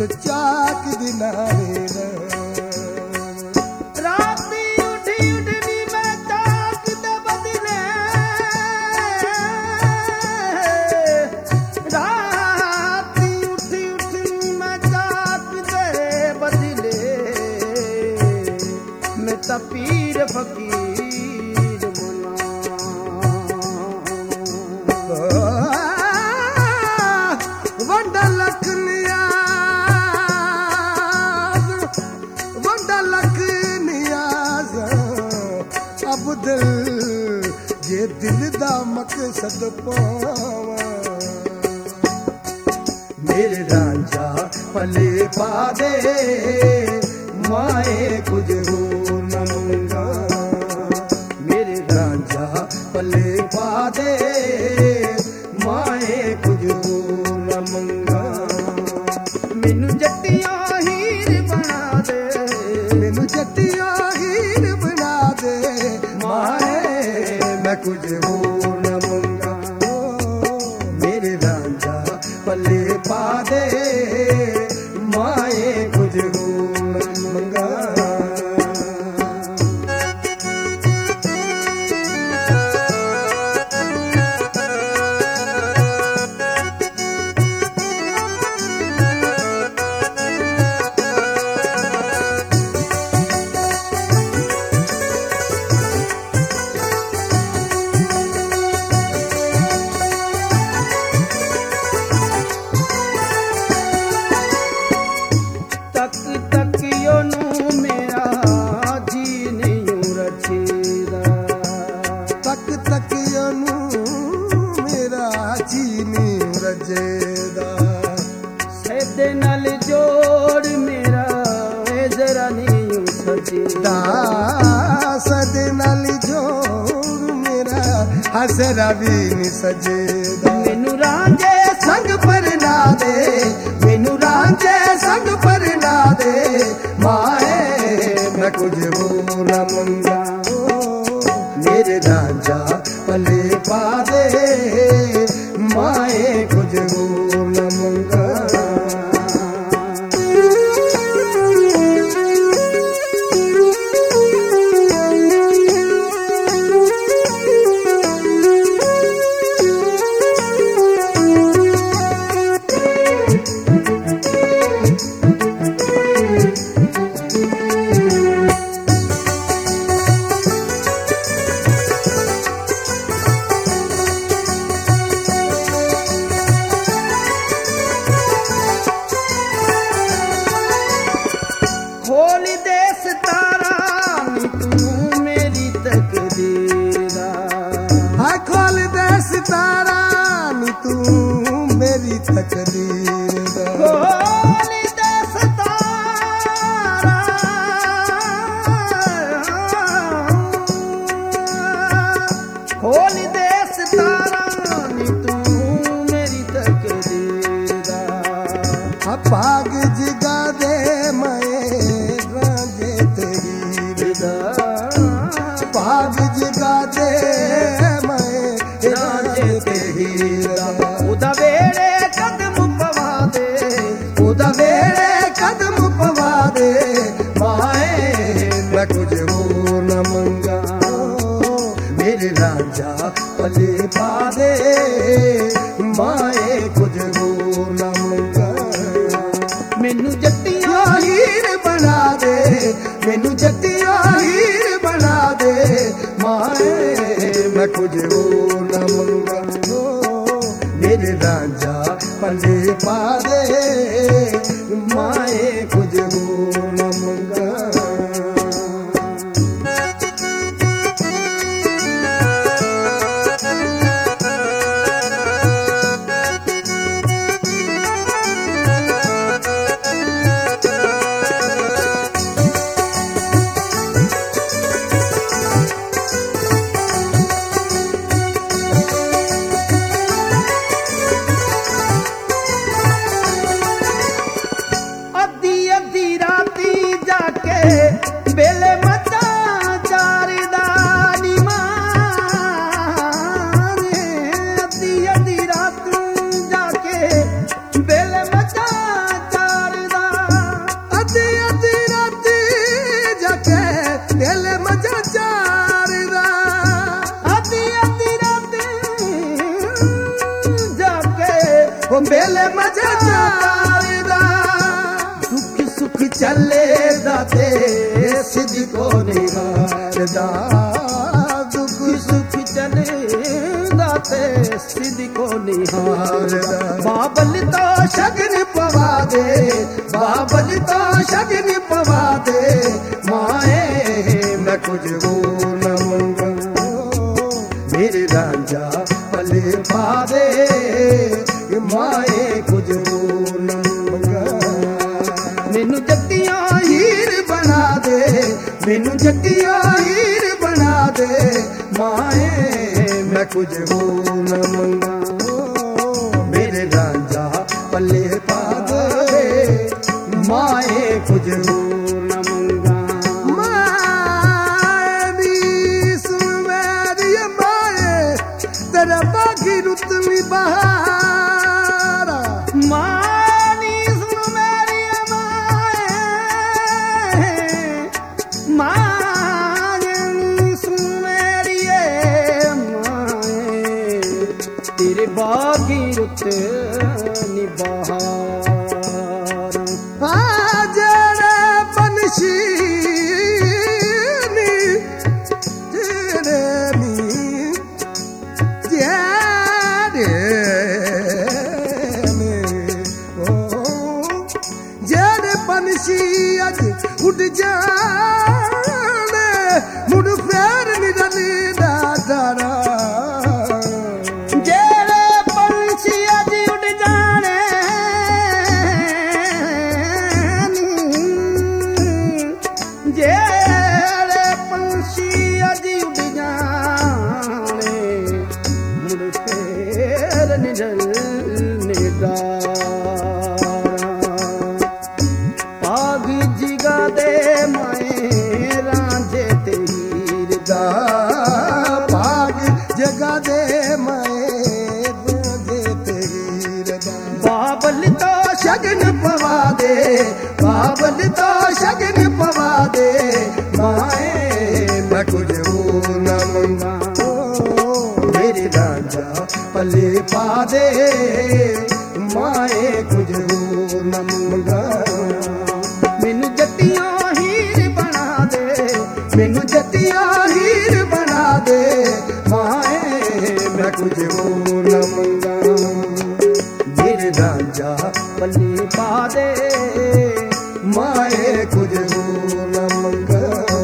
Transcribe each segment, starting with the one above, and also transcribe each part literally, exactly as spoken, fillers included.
चाक दिनारे राती उठी उठनी मैं चाक दे बदले राती उठी उठनी मैं चाक दे बदले मैं ता पीर फकीर मना वंडा लखनिया वंडा लख नियाज अब दिल ये दिल दा मकसद पावा मेरे रांझा पले पा दे माए कुछ हो न मंगा मेरे रांझा पले पा दे माए कुछ हो न मंगा मैनू जट्टिया हीर बना दे मैनू जट्टिया हीर बना दे माए मैं कुछ हो न मंगा मेरे रांझा पले पा दे माए कुछ हो न मंगा तक तक योनू मेरा जी नहीं रचेदा तक तक यनू मेरा जीनी रजेदा सैदे नाल जोड़ मेरा ए जरा नहीं सजेदा सद नाल जोड़ मेरा हसरा भी नहीं सजेदा मैनू रांझे संग पर ना दे मैनू रांझे संग पर ना दे माए मैं कुछ हो न मंगा मेरे रांझा पले पा दे माए कुछ हो न मंगा खोल दे सितारा नी तू मेरी तकदीरा हाय खोल दे सितारा नी तू मेरी तकदीर खोल दे सितारा खोल दे सितारा नी तू मेरी तकदीरा भाग जिगा दे मैं रांझे तेरी विदा भाग जिगा दे मैं रांझे तेरी उदा वेड़े कदम पवा दे उदा वेड़े कदम पवा दे माए मैं कुछ हो न मंगा मेरे रांझा पले पा दे माए कुछ हो न मंगा मैनू जट्टिया हीर बना दे मैनू जट्टिया हीर बना दे माए मैं कुछ हो न मंगा मेरे रांझा पले पा दे माए कुछ हो न मंगा अद्धी अद्धी राती जाके ओ मेले मजे चारदा दुख सुख चले दाते सिद्ध को निहारदा दुख सुख चले दाते सिद्ध को निहारदा बाबल तो शगन पवा दे बाबल तो शगन पवा दे माए मैं कुछ वो न मंगा मेरे रांझा पले पा दे माए कुछ वो न मंगा मैनू जट्टियां हीर बना दे मैनू जट्टियां हीर बना दे माए मैं कुछ वो न मंगा मेरे रांझा पले पा दे माए कुछ वो न मंगा माए सुन मेरी माए तेरा बागी रुत में बहार मानी सुन मेरी माए मानी सुन मेरी माए तेरे बागी रुत में बहार जरा बनशी उड़ जाने मुड़ फेर निरली दादारा जेरे पंछी अज उड़ जाने जेरे पंछी अज उड़ जाने मुड़ फेर निरली दादारा दे माए रांझे ते हीर दा भाग जगा दे माए रांझे ते हीर दा बाबल तो शगन पवा दे बाबल तो शगन पवा दे माए मैं कुछ वो न मंगा मेरे रांझा पले पा दे माए कुछ वो न मंगा मैनू जट्टियां हीर बना दे मैनू जट्टियां हीर बना दे माए मैं कुछ वो न मंगा मेरे रांझा पल्ली पा दे माए कुछ वो न मंगा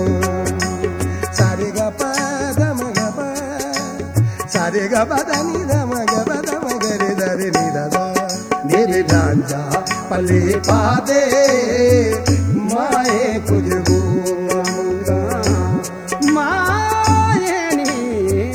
सारे गा पा दम गा पा सारे गा पा दा नी दा म गा पा दा म गा रे दा रे नी दा दा मेरे रांझा पले पा दे माए कुछ वो मंगा माए नी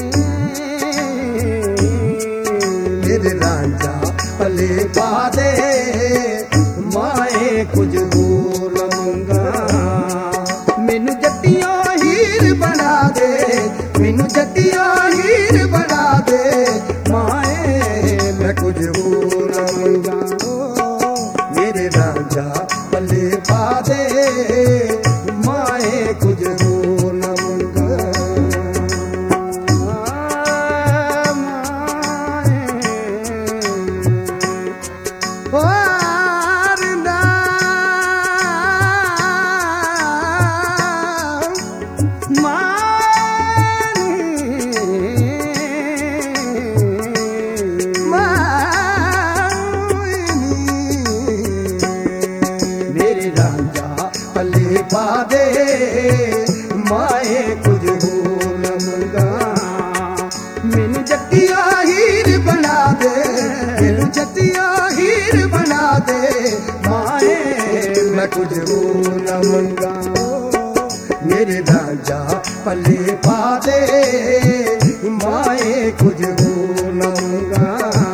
मेरे रांझा पले पा दे माए कुछ वो मंगा मैनू जट्टियां हीर बना दे मैनू जट्टियां हीर बना दे माए मैं कुछ वो मंगा मेरे रांझा पले पा दे माए कुछ वो न मंगा पले पा दे माए कुछ वो न मंगा मैनू जट्टियां हीर बना दे मैनू जट्टियां हीर बना दे माए मैं कुछ वो न मंगा मेरे रांझा पले पा दे माए कुछ वो न मंगा